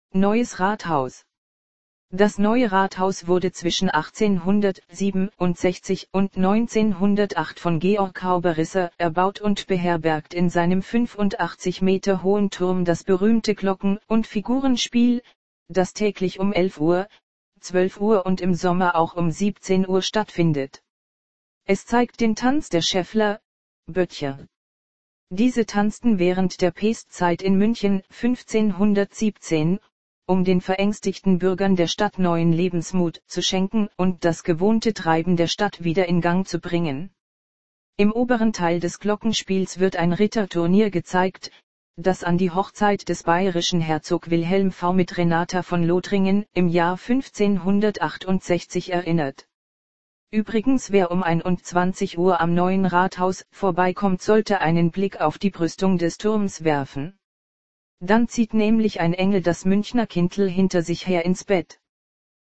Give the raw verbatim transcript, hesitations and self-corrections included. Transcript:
Neues Rathaus. Das neue Rathaus wurde zwischen achtzehnhundertsiebenundsechzig und neunzehnhundertacht von Georg Hauberrisser erbaut und beherbergt in seinem fünfundachtzig Meter hohen Turm das berühmte Glocken- und Figurenspiel, das täglich um elf Uhr, zwölf Uhr und im Sommer auch um siebzehn Uhr stattfindet. Es zeigt den Tanz der Schäffler, Böttcher. Diese tanzten während der Pestzeit in München fünfzehnhundertsiebzehn, um den verängstigten Bürgern der Stadt neuen Lebensmut zu schenken und das gewohnte Treiben der Stadt wieder in Gang zu bringen. Im oberen Teil des Glockenspiels wird ein Ritterturnier gezeigt, das an die Hochzeit des bayerischen Herzog Wilhelm der Erste mit Renata von Lothringen im Jahr fünfzehnhundertachtundsechzig erinnert. Übrigens, wer um einundzwanzig Uhr am neuen Rathaus vorbeikommt, sollte einen Blick auf die Brüstung des Turms werfen. Dann zieht nämlich ein Engel das Münchner Kindl hinter sich her ins Bett.